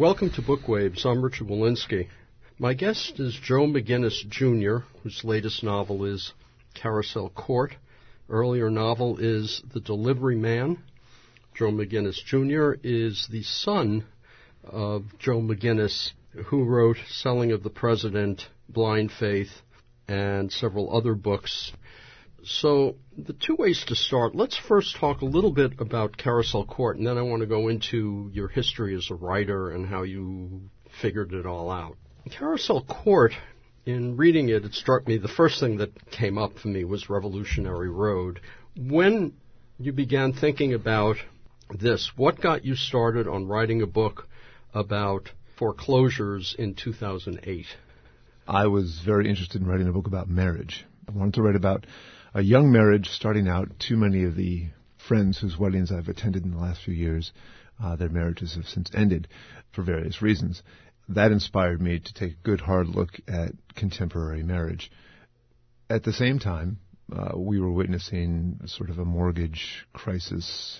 Welcome to Bookwaves. I'm Richard Walensky. My guest is Joe McGinniss, Jr., whose latest novel is Carousel Court. Earlier novel is The Delivery Man. Joe McGinniss, Jr. is the son of Joe McGinniss, who wrote Selling of the President, Blind Faith, and several other books. So the two ways to start, let's first talk a little bit about Carousel Court, and then I want to go into your history as a writer and how you figured it all out. Carousel Court, in reading it, it struck me, the first thing that came up for me was Revolutionary Road. When you began thinking about this, what got you started on writing a book about foreclosures in 2008? I was very interested in writing a book about marriage. I wanted to write about a young marriage starting out. Too many of the friends whose weddings I've attended in the last few years, their marriages have since ended for various reasons. That inspired me to take a good hard look at contemporary marriage. At the same time, we were witnessing sort of a mortgage crisis,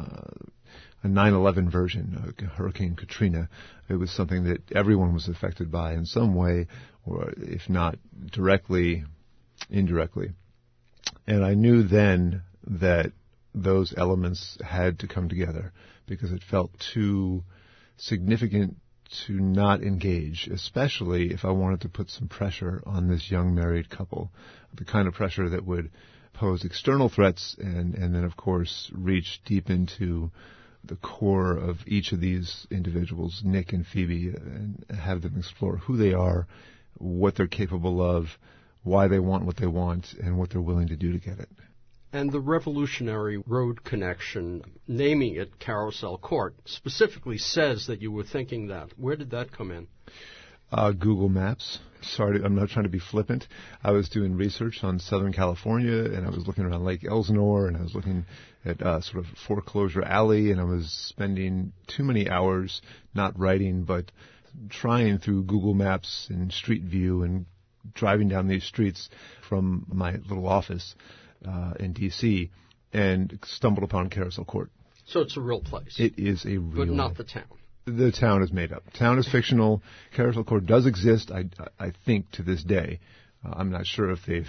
a 9/11 version, Hurricane Katrina. It was something that everyone was affected by in some way, or if not directly, indirectly. And I knew then that those elements had to come together because it felt too significant to not engage, especially if I wanted to put some pressure on this young married couple, the kind of pressure that would pose external threats and then, of course, reach deep into the core of each of these individuals, Nick and Phoebe, and have them explore who they are, what they're capable of, why they want what they want, and what they're willing to do to get it. And the Revolutionary Road connection, naming it Carousel Court, specifically says that you were thinking that. Where did that come in? Google Maps. Sorry, I'm not trying to be flippant. I was doing research on Southern California, and I was looking around Lake Elsinore, and I was looking at sort of Foreclosure Alley, and I was spending too many hours not writing, but trying through Google Maps and Street View and driving down these streets from my little office in D.C. and stumbled upon Carousel Court. So it's a real place. It is a real... But not the town. The town is made up. Town is fictional. Carousel Court does exist, I think, to this day. I'm not sure if they've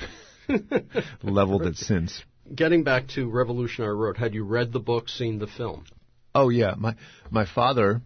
leveled it since. Getting back to Revolutionary Road, had you read the book, seen the film? Oh, yeah. My father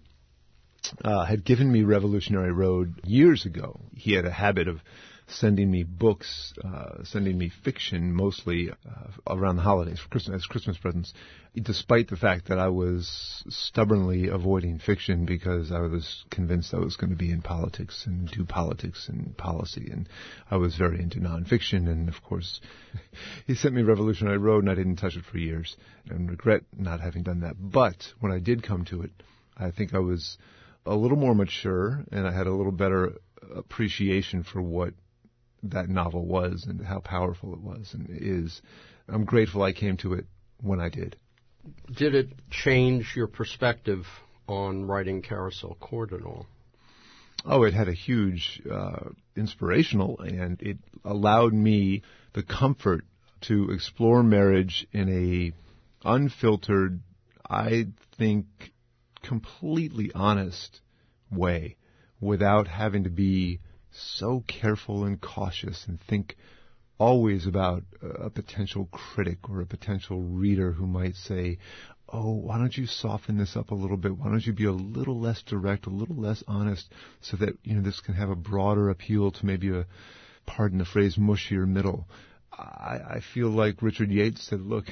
had given me Revolutionary Road years ago. He had a habit of sending me books, sending me fiction mostly around the holidays as Christmas presents, despite the fact that I was stubbornly avoiding fiction because I was convinced I was going to be in politics and do politics and policy, and I was very into nonfiction. And of course, he sent me Revolutionary Road, and I didn't touch it for years, and regret not having done that. But when I did come to it, I think I was a little more mature, and I had a little better appreciation for what that novel was and how powerful it was and is. I'm grateful I came to it when I did. Did it change your perspective on writing Carousel Court at all? Oh, it had a huge inspirational, and it allowed me the comfort to explore marriage in a unfiltered, I think, completely honest way without having to be so careful and cautious and think always about a potential critic or a potential reader who might say, oh, why don't you soften this up a little bit? Why don't you be a little less direct, a little less honest so that, this can have a broader appeal to maybe a, pardon the phrase, mushier middle. I feel like Richard Yates said, look,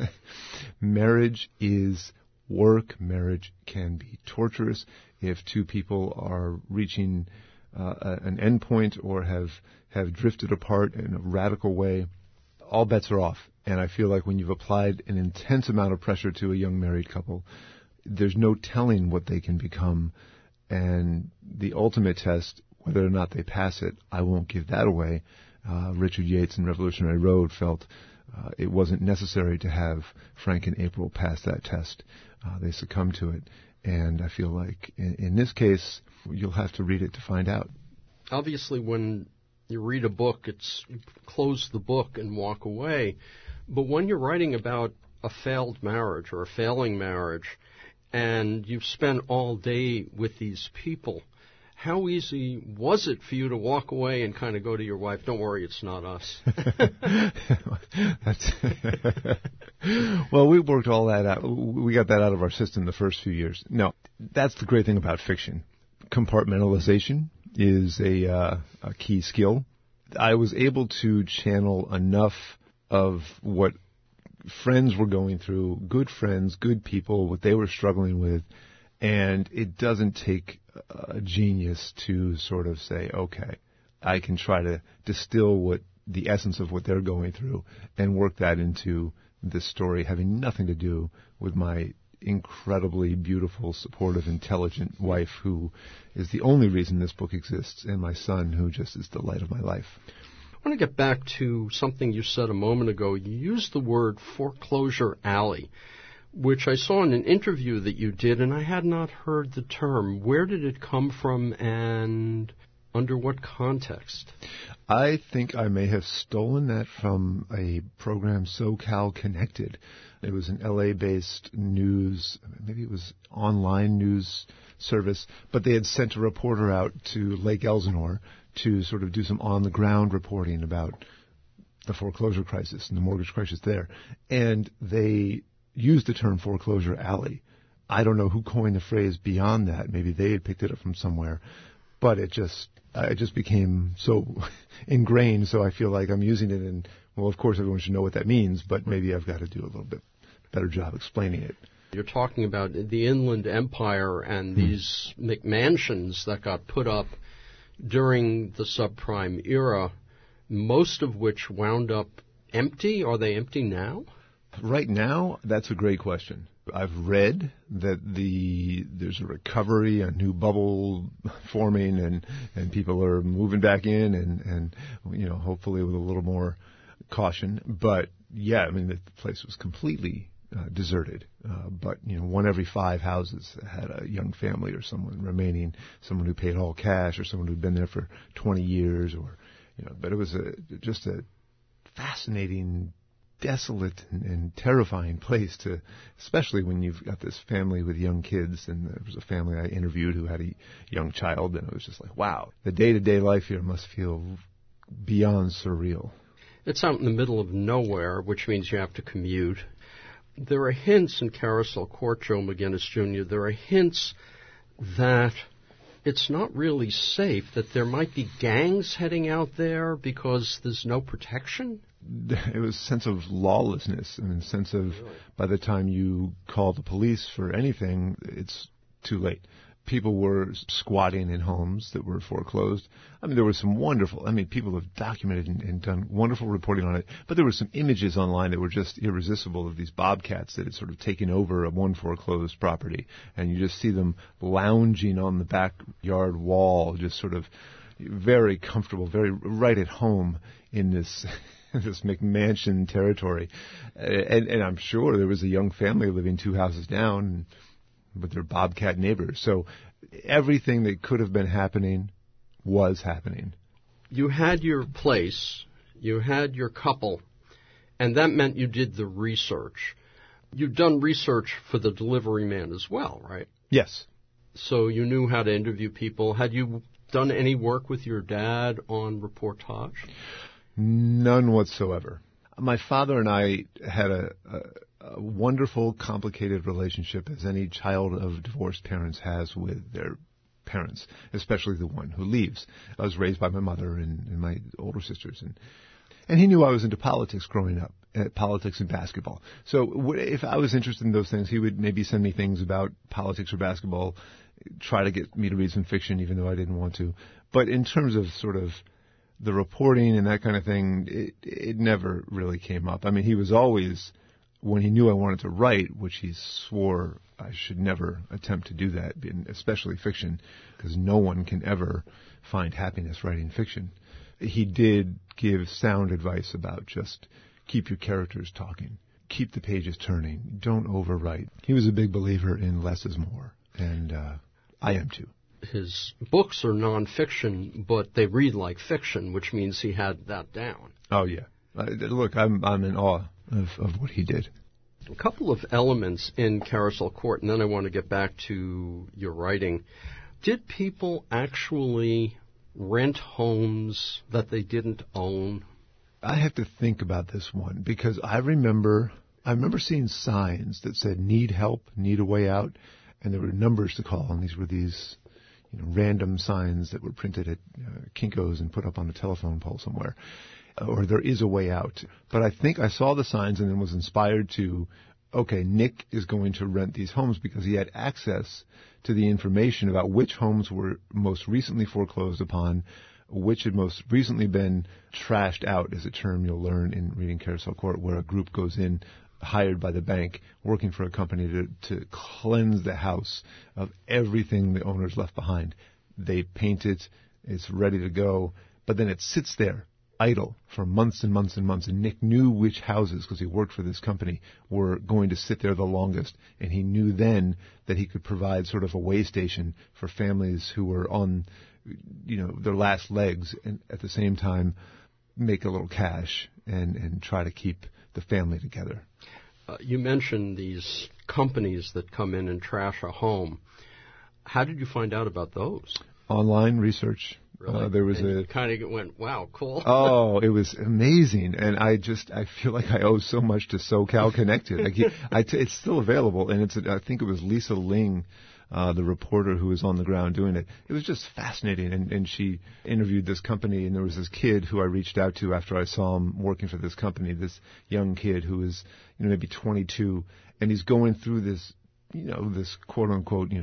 marriage is work. Marriage can be torturous if two people are reaching an endpoint or have drifted apart in a radical way. All bets are off. And I feel like when you've applied an intense amount of pressure to a young married couple, there's no telling what they can become. And the ultimate test, whether or not they pass it, I won't give that away. Richard Yates in Revolutionary Road felt it wasn't necessary to have Frank and April pass that test. They succumbed to it. And I feel like in this case, you'll have to read it to find out. Obviously, when you read a book, it's you close the book and walk away. But when you're writing about a failed marriage or a failing marriage, and you've spent all day with these people. How easy was it for you to walk away and kind of go to your wife, don't worry, it's not us? Well, we worked all that out. We got that out of our system the first few years. No, that's the great thing about fiction. Compartmentalization is a key skill. I was able to channel enough of what friends were going through, good friends, good people, what they were struggling with, and it doesn't take a genius to sort of say, okay, I can try to distill what the essence of what they're going through and work that into this story having nothing to do with my incredibly beautiful, supportive, intelligent wife who is the only reason this book exists, and my son who just is the light of my life. I want to get back to something you said a moment ago. You used the word foreclosure alley, which I saw in an interview that you did, and I had not heard the term. Where did it come from, and under what context? I think I may have stolen that from a program, SoCal Connected. It was an LA-based news, maybe it was online news service, but they had sent a reporter out to Lake Elsinore to sort of do some on-the-ground reporting about the foreclosure crisis and the mortgage crisis there. And they used the term foreclosure alley. I don't know who coined the phrase beyond that. Maybe they had picked it up from somewhere. But it just became so ingrained, so I feel like I'm using it. And, well, of course, everyone should know what that means, but maybe I've got to do a little bit better job explaining it. You're talking about the Inland Empire and these McMansions that got put up during the subprime era, most of which wound up empty. Are they empty now? Right now, that's a great question. I've read that there's a recovery, a new bubble forming, and people are moving back in, and hopefully with a little more caution. But yeah, I mean the place was completely deserted. But one every 5 houses had a young family or someone remaining, someone who paid all cash, or someone who'd been there for 20 years, or But it was just a fascinating, desolate and terrifying place especially when you've got this family with young kids. And there was a family I interviewed who had a young child, and it was just like, wow, the day-to-day life here must feel beyond surreal. It's out in the middle of nowhere, which means you have to commute. There are hints in Carousel Court, Joe McGinnis Jr., there are hints that it's not really safe, that there might be gangs heading out there because there's no protection? It was a sense of lawlessness, and a sense of by the time you call the police for anything, it's too late. People were squatting in homes that were foreclosed. I mean, there was some people have documented and done wonderful reporting on it, but there were some images online that were just irresistible of these bobcats that had sort of taken over one foreclosed property, and you just see them lounging on the backyard wall, just sort of very comfortable, very right at home in this this McMansion territory. And I'm sure there was a young family living 2 houses down with their bobcat neighbors. So everything that could have been happening was happening. You had your place, you had your couple, and that meant you did the research. You've done research for the delivery man as well, right? Yes. So you knew how to interview people. Had you done any work with your dad on reportage? None whatsoever. My father and I had a wonderful, complicated relationship, as any child of divorced parents has with their parents, especially the one who leaves. I was raised by my mother and my older sisters, and he knew I was into politics growing up, politics and basketball. So if I was interested in those things, he would maybe send me things about politics or basketball, try to get me to read some fiction, even though I didn't want to. But in terms of sort of the reporting and that kind of thing, it never really came up. I mean, he was always, when he knew I wanted to write, which he swore I should never attempt to do that, especially fiction, because no one can ever find happiness writing fiction. He did give sound advice about just keep your characters talking, keep the pages turning, don't overwrite. He was a big believer in less is more, and I am too. His books are nonfiction, but they read like fiction, which means he had that down. Oh, yeah. Look, I'm in awe of what he did. A couple of elements in Carousel Court, and then I want to get back to your writing. Did people actually rent homes that they didn't own? I have to think about this one because I remember seeing signs that said "need help, need a way out," and there were numbers to call, and these were random signs that were printed at Kinko's and put up on a telephone pole somewhere, or "there is a way out." But I think I saw the signs and then was inspired to, okay, Nick is going to rent these homes because he had access to the information about which homes were most recently foreclosed upon, which had most recently been trashed out, is a term you'll learn in reading Carousel Court, where a group goes in, hired by the bank, working for a company to cleanse the house of everything the owners left behind. They paint it, it's ready to go, but then it sits there idle for months and months and months. And Nick knew which houses, because he worked for this company, were going to sit there the longest. And he knew then that he could provide sort of a way station for families who were on, their last legs, and at the same time make a little cash and try to keep the family together. You mentioned these companies that come in and trash a home. How did you find out about those? Online research. Really? There was and you kind of went, wow, cool. Oh, it was amazing. And I feel like I owe so much to SoCal Connected. It's still available, and I think it was Lisa Ling, the reporter who was on the ground doing it. It was just fascinating, and she interviewed this company, and there was this kid who I reached out to after I saw him working for this company, this young kid who was, maybe 22, and he's going through this, this quote-unquote,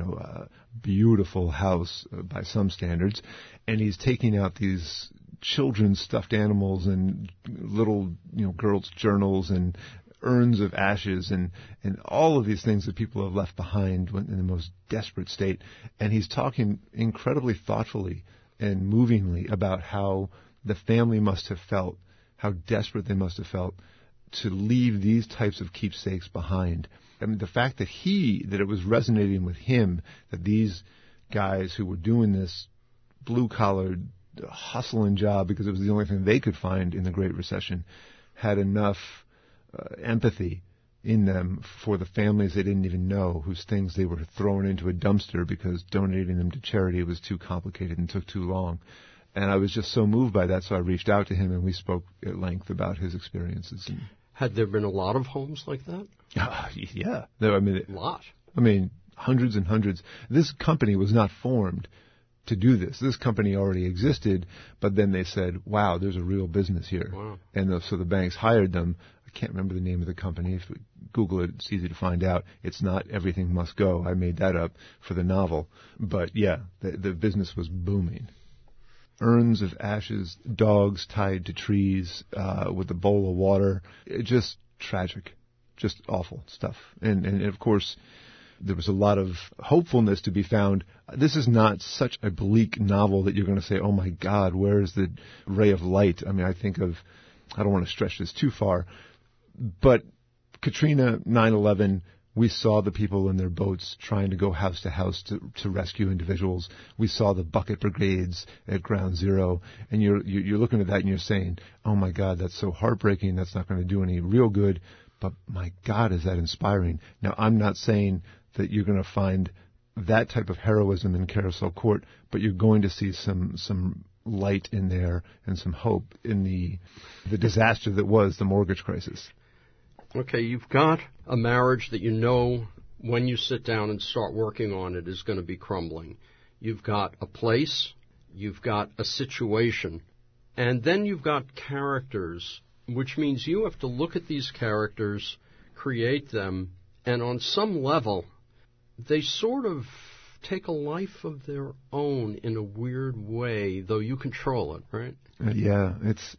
beautiful house by some standards, and he's taking out these children's stuffed animals and little, girls' journals and urns of ashes and all of these things that people have left behind when in the most desperate state. And he's talking incredibly thoughtfully and movingly about how the family must have felt, how desperate they must have felt to leave these types of keepsakes behind. I mean, the fact that it was resonating with him, that these guys who were doing this blue-collar hustling job because it was the only thing they could find in the Great Recession, had enough empathy in them for the families they didn't even know, whose things they were throwing into a dumpster because donating them to charity was too complicated and took too long. And I was just so moved by that, so I reached out to him and we spoke at length about his experiences. Had there been a lot of homes like that? Yeah. A lot. Hundreds and hundreds. This company was not formed to do this. This company already existed, but then they said, wow, there's a real business here. Wow. And so the banks hired them. I can't remember the name of the company. If we Google it, it's easy to find out. It's not Everything Must Go. I made that up for the novel. But yeah, the business was booming. Urns of ashes, dogs tied to trees with a bowl of water. Just tragic. Just awful stuff. And of course, there was a lot of hopefulness to be found. This is not such a bleak novel that you're going to say, oh my God, where is the ray of light? I mean, I don't want to stretch this too far, but Katrina, 9/11, we saw the people in their boats trying to go house to house to rescue individuals. We saw the bucket brigades at Ground Zero, and you're looking at that and you're saying, oh my God, that's so heartbreaking. That's not going to do any real good. But my God, is that inspiring. Now, I'm not saying that you're going to find that type of heroism in Carousel Court, but you're going to see some light in there and some hope in the disaster that was the mortgage crisis. Okay, you've got a marriage that you know when you sit down and start working on it is going to be crumbling. You've got a place, you've got a situation, and then you've got characters, which means you have to look at these characters, create them, and on some level, they sort of take a life of their own in a weird way, though you control it, right? Yeah,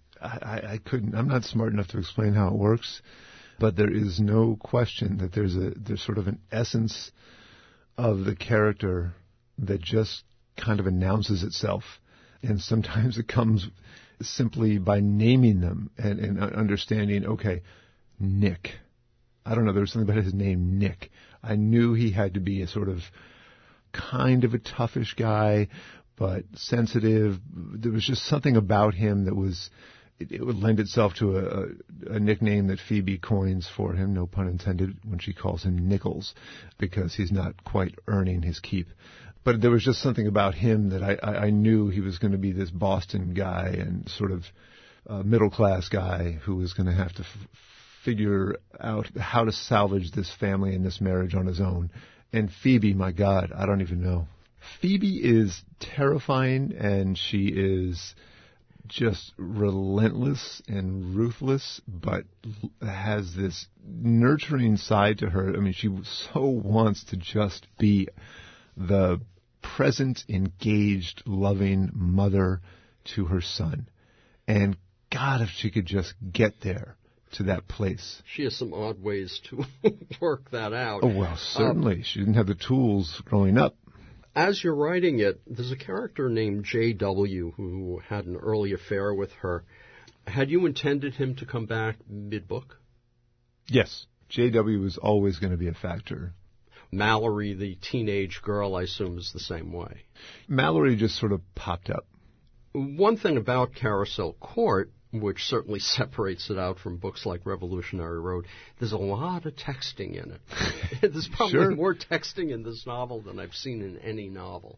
I'm not smart enough to explain how it works, but there is no question that there's sort of an essence of the character that just kind of announces itself. And sometimes it comes simply by naming them and understanding, okay, Nick. I don't know, there was something about his name, Nick. I knew he had to be a sort of kind of a toughish guy, but sensitive. There was just something about him that was it would lend itself to a nickname that Phoebe coins for him, no pun intended, when she calls him Nichols, because he's not quite earning his keep. But there was just something about him that I knew he was going to be this Boston guy and sort of middle-class guy who was going to have to figure out how to salvage this family and this marriage on his own. And Phoebe, my God, I don't even know. Phoebe is terrifying, and she is just relentless and ruthless, but has this nurturing side to her. I mean, she so wants to just be the present, engaged, loving mother to her son. And God, if she could just get there to that place. She has some odd ways to work that out. Oh, well, certainly. She didn't have the tools growing up. As you're writing it, there's a character named J.W. who had an early affair with her. Had you intended him to come back mid-book? Yes. J.W. was always going to be a factor. Mallory, the teenage girl, I assume, is the same way. Mallory just sort of popped up. One thing about Carousel Court, which certainly separates it out from books like Revolutionary Road, there's a lot of texting in it. There's probably more texting in this novel than I've seen in any novel.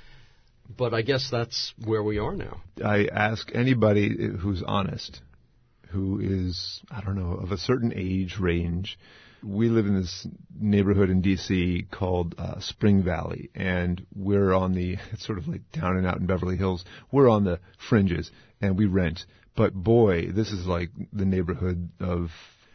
But I guess that's where we are now. I ask anybody who's honest, who is, I don't know, of a certain age range. We live in this neighborhood in D.C. called Spring Valley, and we're on it's sort of like down and out in Beverly Hills. We're on the fringes, and we rent. But boy, this is like the neighborhood of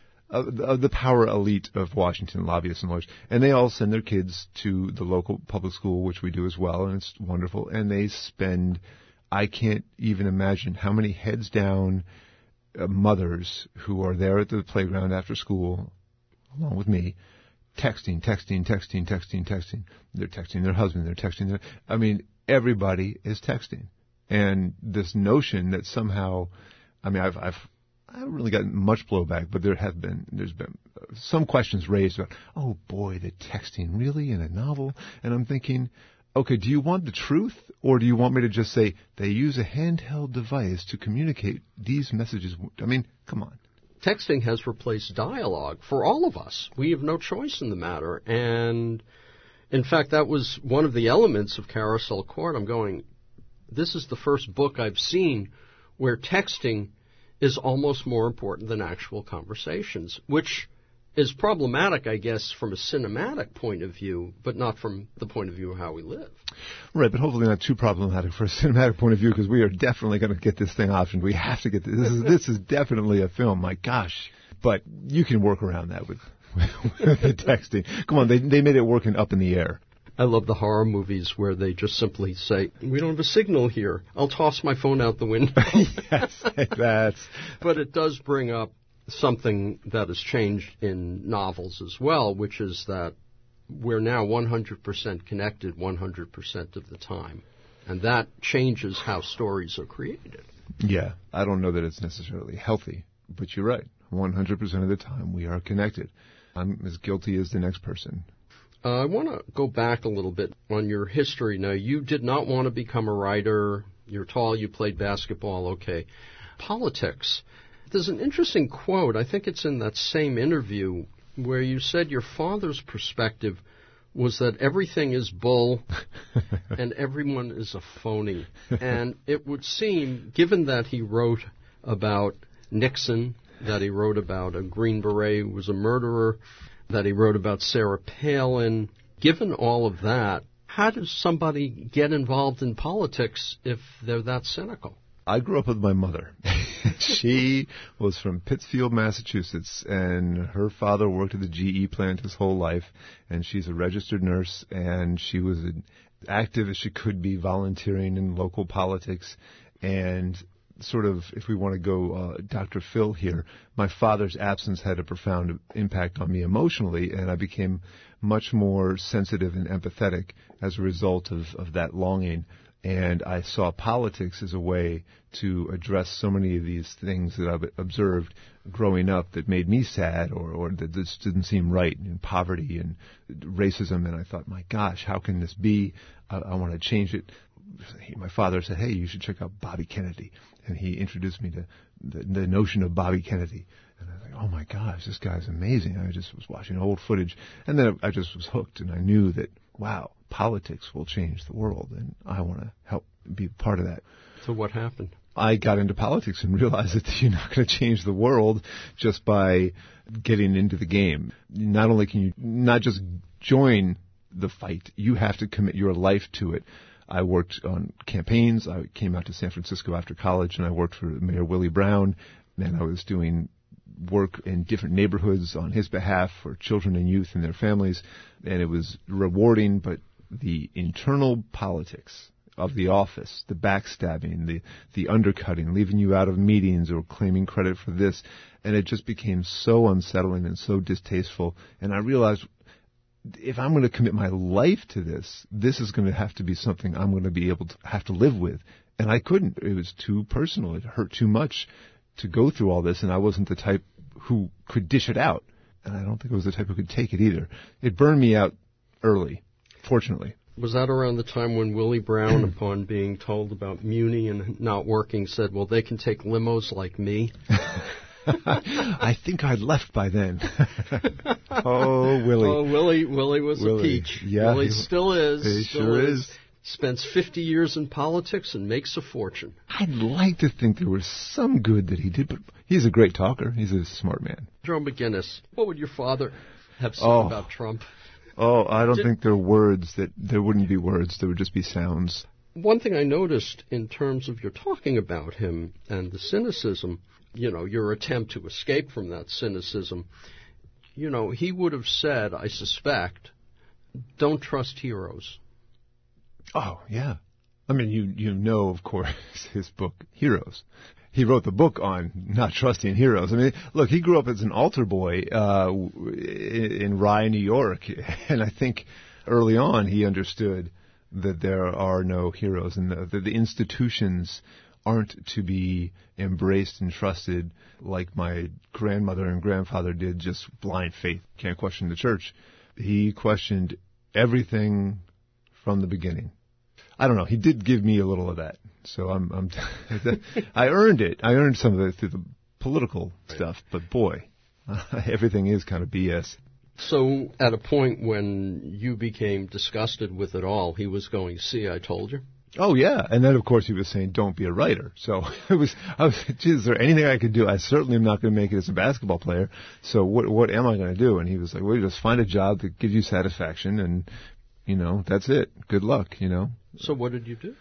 the power elite of Washington, lobbyists and lawyers. And they all send their kids to the local public school, which we do as well, and it's wonderful. And they spend, I can't even imagine how many heads down mothers who are there at the playground after school, along with me, texting. They're texting their husband, they're texting I mean, everybody is texting. And this notion that somehow, I mean, I haven't really gotten much blowback, but there's been some questions raised about, oh boy, the texting really in a novel? And I'm thinking, okay, do you want the truth, or do you want me to just say they use a handheld device to communicate these messages? I mean, come on. Texting has replaced dialogue for all of us. We have no choice in the matter. And in fact, that was one of the elements of Carousel Court. I'm going, this is the first book I've seen where texting is almost more important than actual conversations, which is problematic, I guess, from a cinematic point of view, but not from the point of view of how we live. Right, but hopefully not too problematic for a cinematic point of view, because we are definitely going to get this thing optioned. We have to get this. This is definitely a film, my gosh. But you can work around that with the texting. Come on, they made it working up in the air. I love the horror movies where they just simply say, we don't have a signal here. I'll toss my phone out the window. Yes, But it does bring up something that has changed in novels as well, which is that we're now 100% connected 100% of the time. And that changes how stories are created. Yeah, I don't know that it's necessarily healthy, but you're right. 100% of the time we are connected. I'm as guilty as the next person. I want to go back a little bit on your history. Now, you did not want to become a writer. You're tall, you played basketball, okay. Politics. There's an interesting quote, I think it's in that same interview, where you said your father's perspective was that everything is bull and everyone is a phony. And it would seem, given that he wrote about Nixon, that he wrote about a Green Beret who was a murderer, that he wrote about Sarah Palin, given all of that, how does somebody get involved in politics if they're that cynical? I grew up with my mother. She was from Pittsfield, Massachusetts, and her father worked at the GE plant his whole life, and she's a registered nurse, and she was as active as she could be volunteering in local politics. And sort of, if we want to go Dr. Phil here, my father's absence had a profound impact on me emotionally, and I became much more sensitive and empathetic as a result of that longing. And I saw politics as a way to address so many of these things that I've observed growing up that made me sad or that this didn't seem right, and poverty and racism. And I thought, my gosh, how can this be? I want to change it. my father said, hey, you should check out Bobby Kennedy. And he introduced me to the notion of Bobby Kennedy. And I was like, oh my gosh, this guy's amazing. I just was watching old footage. And then I just was hooked, and I knew that, wow, politics will change the world, and I want to help be part of that. So what happened? I got into politics and realized that you're not going to change the world just by getting into the game. Not only can you not just join the fight, you have to commit your life to it. I worked on campaigns. I came out to San Francisco after college, and I worked for Mayor Willie Brown, and I was doing work in different neighborhoods on his behalf for children and youth and their families, and it was rewarding, but the internal politics of the office, the backstabbing, the undercutting, leaving you out of meetings or claiming credit for this, and it just became so unsettling and so distasteful, and I realized if I'm going to commit my life to this, this is going to have to be something I'm going to be able to have to live with, and I couldn't. It was too personal. It hurt too much to go through all this, and I wasn't the type who could dish it out, and I don't think I was the type who could take it either. It burned me out early, fortunately. Was that around the time when Willie Brown, upon being told about Muni and not working, said, well, they can take limos like me? I think I'd left by then. Oh, Willie. Oh, Willie was a peach. Yeah, Willie still is. He sure is. Spends 50 years in politics and makes a fortune. I'd like to think there was some good that he did, but he's a great talker. He's a smart man. Joe McGinnis, what would your father have said about Trump? Oh, I don't think there are words that there wouldn't be words. There would just be sounds. One thing I noticed in terms of your talking about him and the cynicism, your attempt to escape from that cynicism, he would have said, I suspect, don't trust heroes. Oh, yeah. I mean, you know, of course, his book, Heroes. He wrote the book on not trusting heroes. I mean, look, he grew up as an altar boy in Rye, New York, and I think early on he understood that there are no heroes and that the institutions aren't to be embraced and trusted like my grandmother and grandfather did, just blind faith. Can't question the church. He questioned everything from the beginning. I don't know. He did give me a little of that. So I earned it. I earned some of it through the political stuff. But boy, everything is kind of BS. So at a point when you became disgusted with it all, he was going, see, I told you? Oh, yeah. And then, of course, he was saying, don't be a writer. So I was geez, is there anything I could do? I certainly am not going to make it as a basketball player. So what am I going to do? And he was like, well, you just find a job that gives you satisfaction and, that's it. Good luck, So what did you do?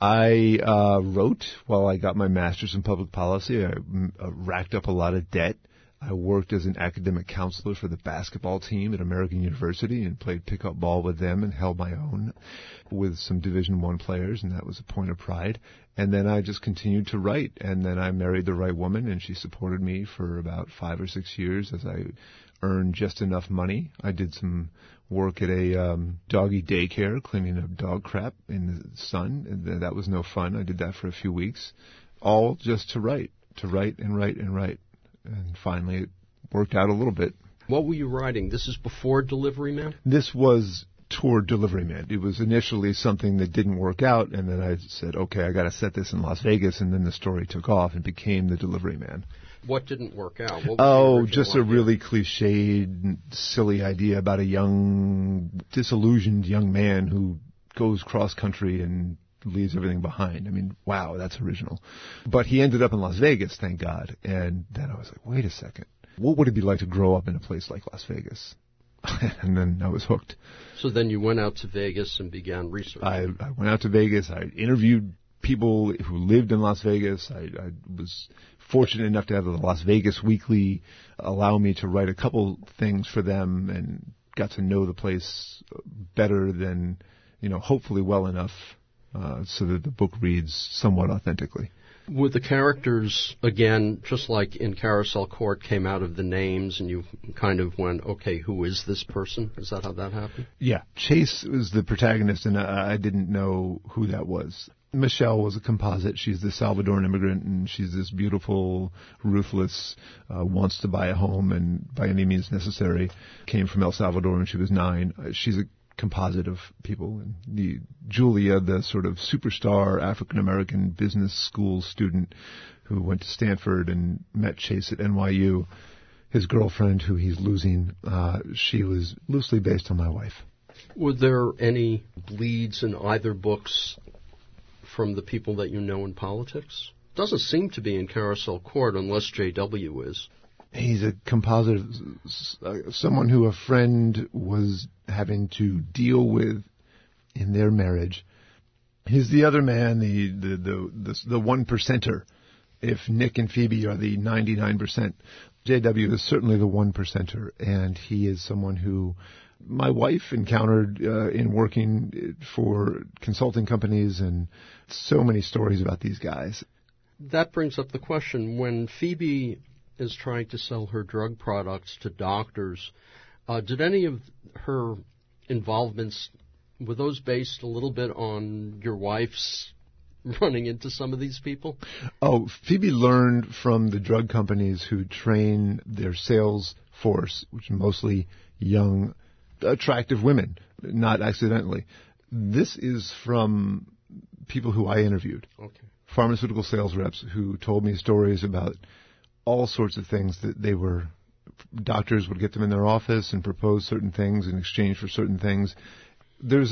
I wrote while I got my master's in public policy. I racked up a lot of debt. I worked as an academic counselor for the basketball team at American University and played pickup ball with them and held my own with some Division I players, and that was a point of pride. And then I just continued to write, and then I married the right woman, and she supported me for about 5 or 6 years as I earned just enough money. I did some work at a doggy daycare, cleaning up dog crap in the sun, and that was no fun. I did that for a few weeks, all just to write and write and write. And finally, it worked out a little bit. What were you writing? This is before Delivery Man? This was toward Delivery Man. It was initially something that didn't work out, and then I said, okay, I got to set this in Las Vegas, and then the story took off and became The Delivery Man. What didn't work out? What was just a really cliched, silly idea about a young, disillusioned young man who goes cross-country and leaves everything behind. I mean, wow, that's original. But he ended up in Las Vegas, thank God. And then I was like, wait a second. What would it be like to grow up in a place like Las Vegas? And then I was hooked. So then you went out to Vegas and began research. I went out to Vegas. I interviewed people who lived in Las Vegas. I was fortunate enough to have the Las Vegas Weekly allow me to write a couple things for them and got to know the place better than, hopefully well enough so that the book reads somewhat authentically. Would the characters, again, just like in Carousel Court, came out of the names and you kind of went, okay, who is this person? Is that how that happened? Yeah. Chase was the protagonist, and I didn't know who that was. Michelle was a composite. She's the Salvadoran immigrant, and she's this beautiful, ruthless, wants to buy a home and by any means necessary. Came from El Salvador when she was 9. She's a composite of people. And Julia, the sort of superstar African-American business school student who went to Stanford and met Chase at NYU, his girlfriend, who he's losing, she was loosely based on my wife. Were there any leads in either books from the people that you know in politics? Doesn't seem to be in Carousel Court unless J.W. is. He's a composite, someone who a friend was having to deal with in their marriage. He's the other man, the one percenter. If Nick and Phoebe are the 99%, J.W. is certainly the one percenter, and he is someone who my wife encountered in working for consulting companies, and so many stories about these guys. That brings up the question, when Phoebe is trying to sell her drug products to doctors, did any of her involvements, were those based a little bit on your wife's running into some of these people? Oh, Phoebe learned from the drug companies who train their sales force, which are mostly young, attractive women, not accidentally. This is from people who I interviewed. Okay. Pharmaceutical sales reps who told me stories about all sorts of things that doctors would get them in their office and propose certain things in exchange for certain things. There's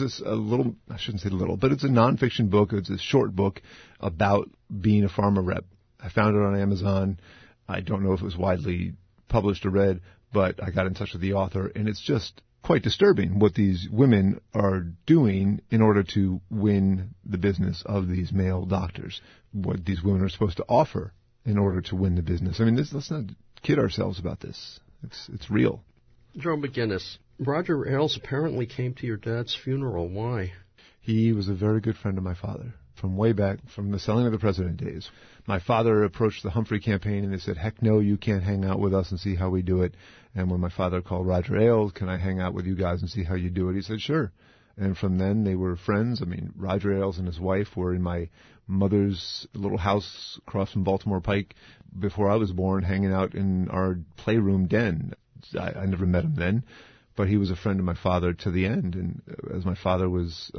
I shouldn't say little, but it's a nonfiction book. It's a short book about being a pharma rep. I found it on Amazon. I don't know if it was widely published or read, but I got in touch with the author, and it's just quite disturbing what these women are doing in order to win the business of these male doctors, what these women are supposed to offer in order to win the business. I mean, let's not kid ourselves about this. It's real. Joe McGinnis, Roger Ailes apparently came to your dad's funeral. Why? He was a very good friend of my father from way back, from the Selling of the President days. My father approached the Humphrey campaign and they said, heck no, you can't hang out with us and see how we do it. And when my father called Roger Ailes, can I hang out with you guys and see how you do it? He said, sure. And from then they were friends. I mean, Roger Ailes and his wife were in my mother's little house across from Baltimore Pike before I was born, hanging out in our playroom den. I never met him then, but he was a friend of my father to the end. And as my father was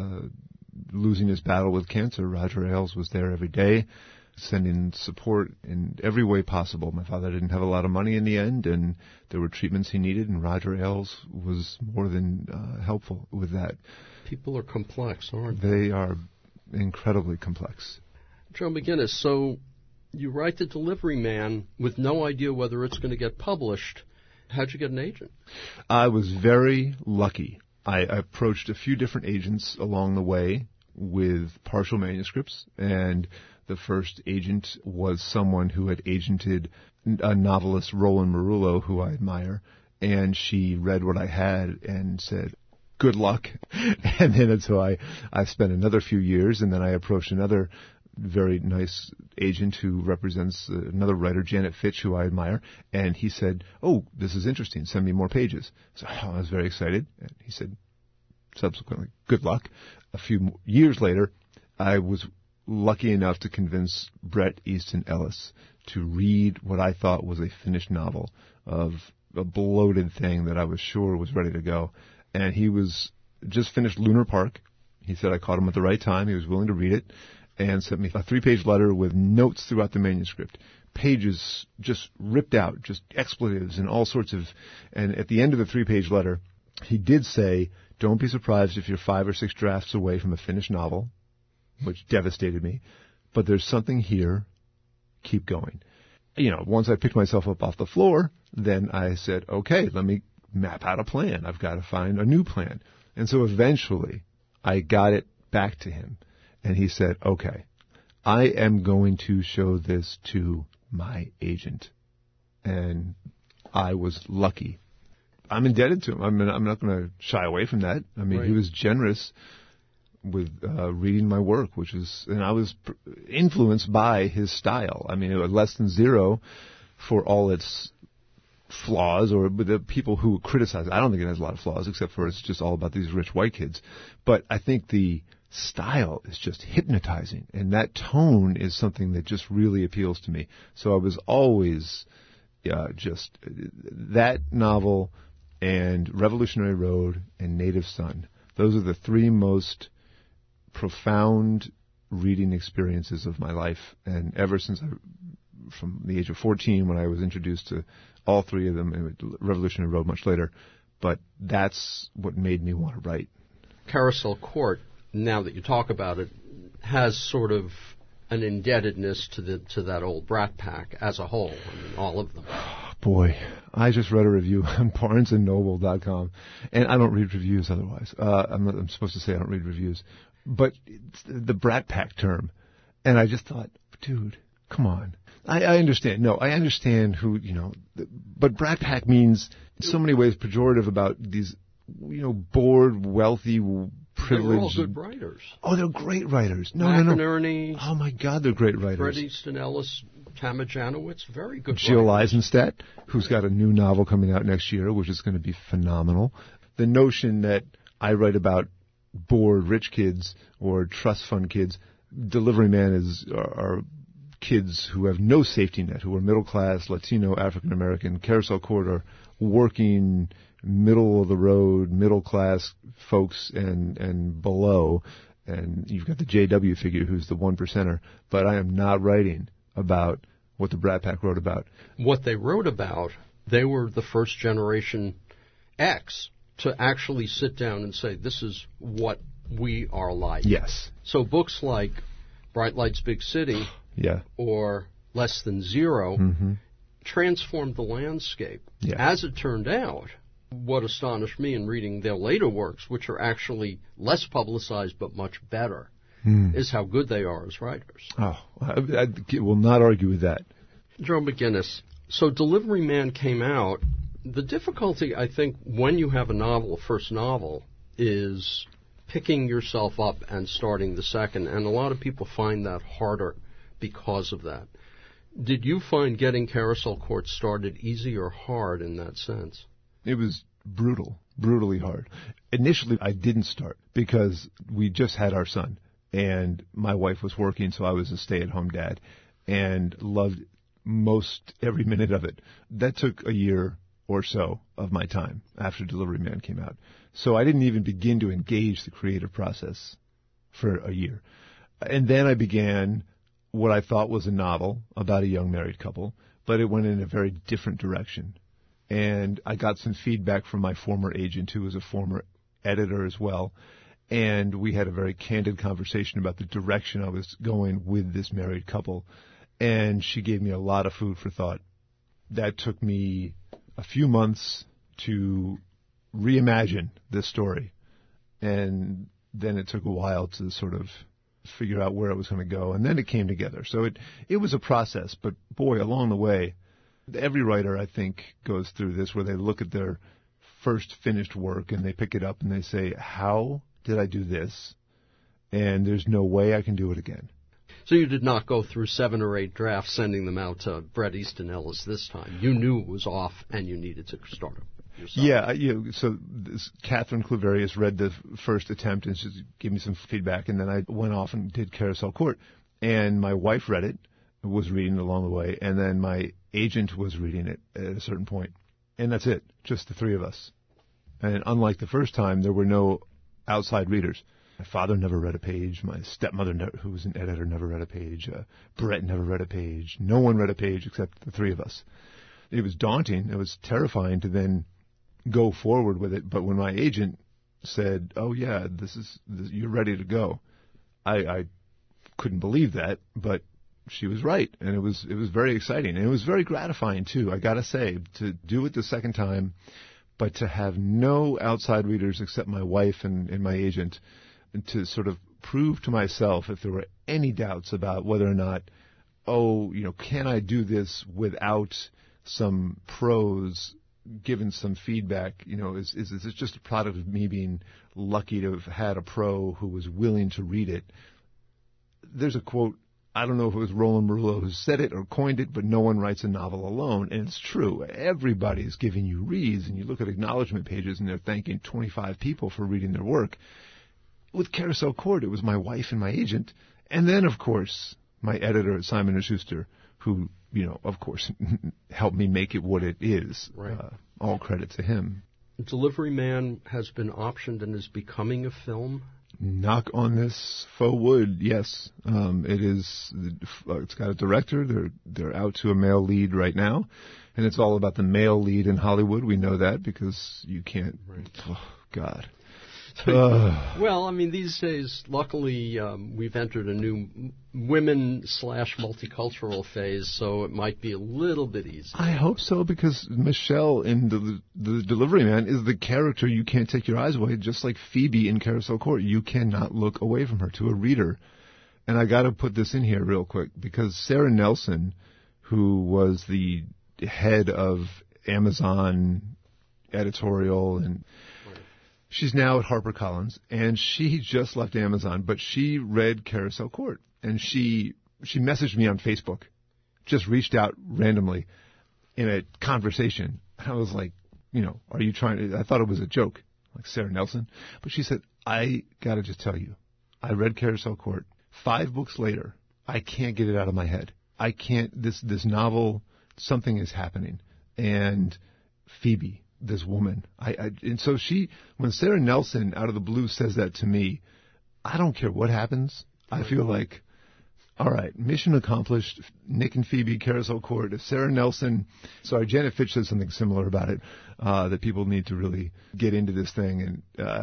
losing his battle with cancer, Roger Ailes was there every day, sending support in every way possible. My father didn't have a lot of money in the end, and there were treatments he needed, and Roger Ailes was more than helpful with that. People are complex, aren't they? They are incredibly complex. Joe McGinnis, so you write The Delivery Man with no idea whether it's going to get published. How'd you get an agent? I was very lucky. I approached a few different agents along the way with partial manuscripts, and the first agent was someone who had agented a novelist, Roland Marullo, who I admire, and she read what I had and said, good luck. And then so I spent another few years, and then I approached another very nice agent who represents another writer, Janet Fitch, who I admire, and he said, oh, this is interesting, send me more pages. So I was very excited, and he said, subsequently, good luck. A few years later, I was lucky enough to convince Bret Easton Ellis to read what I thought was a finished novel of a bloated thing that I was sure was ready to go. And he was just finished Lunar Park. He said I caught him at the right time. He was willing to read it and sent me a 3-page letter with notes throughout the manuscript, pages just ripped out, just expletives and all sorts of, and at the end of the 3-page letter, he did say, don't be surprised if you're 5 or 6 drafts away from a finished novel, which devastated me, but there's something here, keep going. You know, once I picked myself up off the floor, then I said, okay, let me map out a plan. I've got to find a new plan. And so eventually I got it back to him. And he said, okay, I am going to show this to my agent. And I was lucky. I'm indebted to him. I'm not going to shy away from that. I mean, right. He was generous with reading my work, and I was influenced by his style. I mean, it was Less Than Zero, for all its flaws, or the people who criticize it. I don't think it has a lot of flaws, except for it's just all about these rich white kids. But I think the style is just hypnotizing, and that tone is something that just really appeals to me. So I was always just that novel and Revolutionary Road and Native Son. Those are the three most profound reading experiences of my life. And ever since from the age of 14, when I was introduced to all three of them, and Revolutionary Road much later, but that's what made me want to write. Carousel Court, now that you talk about it, has sort of an indebtedness to that old Brat Pack as a whole. I mean, all of them. Boy, I just read a review on BarnesandNoble.com, and I don't read reviews otherwise. I'm supposed to say I don't read reviews, but it's the Brat Pack term, and I just thought, dude, come on. I understand. No, I understand who, but Brat Pack means in so many ways pejorative about these, bored, wealthy, privileged. They're all good writers. Oh, they're great writers. No. McInerney. Oh my God, they're great writers. Bret Easton Ellis, Tama Janowitz, very good Jill writers. Eisenstadt, who's got a new novel coming out next year, which is going to be phenomenal. The notion that I write about bored rich kids or trust fund kids, Delivery Man are kids who have no safety net, who are middle class, Latino, African American. Carousel Court are working, middle of the road, middle class folks and below. And you've got the JW figure who's the 1%er. But I am not writing about what the Brat Pack wrote about. What they wrote about, they were the first generation X to actually sit down and say, this is what we are like. Yes. So books like Bright Lights, Big City or Less Than Zero transformed the landscape. Yeah. As it turned out, what astonished me in reading their later works, which are actually less publicized but much better, is how good they are as writers. Oh, I will not argue with that. Joe McGinniss, so Delivery Man came out. The difficulty, I think, when you have a first novel, is picking yourself up and starting the second, and a lot of people find that harder because of that. Did you find getting Carousel Court started easy or hard in that sense? It was brutally hard. Initially, I didn't start because we just had our son, and my wife was working, so I was a stay-at-home dad, and loved most every minute of it. That took a year or so of my time after Delivery Man came out. So I didn't even begin to engage the creative process for a year. And then I began what I thought was a novel about a young married couple, but it went in a very different direction. And I got some feedback from my former agent, who was a former editor as well, and we had a very candid conversation about the direction I was going with this married couple, and she gave me a lot of food for thought. That took me a few months to reimagine this story, and then it took a while to sort of figure out where it was going to go, and then it came together. So it was a process, but boy, along the way, every writer, I think, goes through this where they look at their first finished work and they pick it up and they say, how did I do this? And there's no way I can do it again. So you did not go through 7 or 8 drafts sending them out to Bret Easton Ellis this time. You knew it was off and you needed to start it yourself. Yeah, so Catherine Claverius read the first attempt and she gave me some feedback, and then I went off and did Carousel Court. And my wife read it, was reading it along the way, and then my agent was reading it at a certain point. And that's it, just the three of us. And unlike the first time, there were no outside readers. My father never read a page. My stepmother, who was an editor, never read a page. Brett never read a page. No one read a page except the three of us. It was daunting. It was terrifying to then go forward with it. But when my agent said, "Oh yeah, you're ready to go," I couldn't believe that, but she was right, and it was very exciting, and it was very gratifying too. I gotta say, to do it the second time, but to have no outside readers except my wife and my agent, and to sort of prove to myself if there were any doubts about whether or not, can I do this without some prose, given some feedback? Is this just a product of me being lucky to have had a pro who was willing to read it? There's a quote, I don't know if it was Roland Marullo who said it or coined it, but no one writes a novel alone. And it's true. Everybody's giving you reads, and you look at acknowledgement pages, and they're thanking 25 people for reading their work. With Carousel Court, it was my wife and my agent, and then, of course, my editor at Simon & Schuster, who, of course, helped me make it what it is. Right. All credit to him. Delivery Man has been optioned and is becoming a film. Knock on this faux wood, yes. It is. It's got a director. They're out to a male lead right now, and it's all about the male lead in Hollywood. We know that because you can't. Right. Oh God. Well, I mean, these days, luckily, we've entered a new women/multicultural phase, so it might be a little bit easier. I hope so, because Michelle in the Delivery Man is the character you can't take your eyes away, just like Phoebe in Carousel Court. You cannot look away from her to a reader. And I got to put this in here real quick, because Sarah Nelson, who was the head of Amazon editorial, and she's now at HarperCollins, and she just left Amazon, but she read Carousel Court, and she messaged me on Facebook, just reached out randomly in a conversation. I was like, are you trying to, I thought it was a joke, like Sarah Nelson, but she said, I gotta just tell you, I read Carousel Court. 5 books later, I can't get it out of my head. I can't, this novel, something is happening. And Phoebe, this woman. And so when Sarah Nelson out of the blue says that to me, I don't care what happens. I feel like, all right, mission accomplished. Nick and Phoebe, Carousel Court. If Sarah Nelson, Janet Fitch said something similar about it, that people need to really get into this thing. And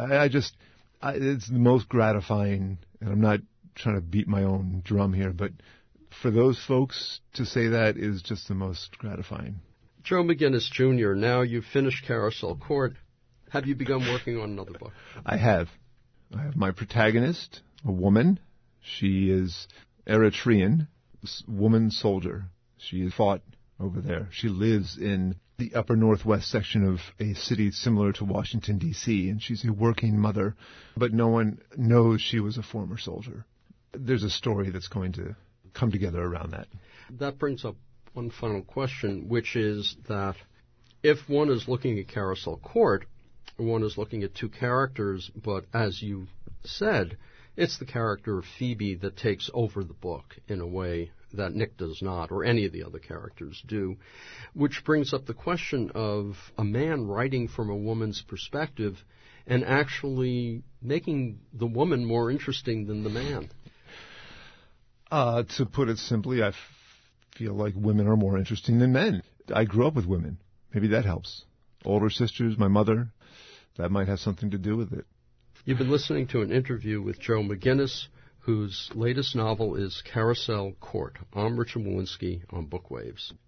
it's the most gratifying, and I'm not trying to beat my own drum here, but for those folks to say that is just the most gratifying. Joe McGinnis Jr., now you've finished Carousel Court. Have you begun working on another book? I have. I have my protagonist, a woman. She is Eritrean, woman soldier. She fought over there. She lives in the upper northwest section of a city similar to Washington, D.C., and she's a working mother, but no one knows she was a former soldier. There's a story that's going to come together around that. That brings up one final question, which is that if one is looking at Carousel Court, one is looking at 2 characters, but as you said, it's the character of Phoebe that takes over the book in a way that Nick does not, or any of the other characters do, which brings up the question of a man writing from a woman's perspective and actually making the woman more interesting than the man. To put it simply, I feel like women are more interesting than men. I grew up with women. Maybe that helps. Older sisters, my mother, that might have something to do with it. You've been listening to an interview with Joe McGinnis, whose latest novel is Carousel Court. I'm Richard Walensky on Bookwaves.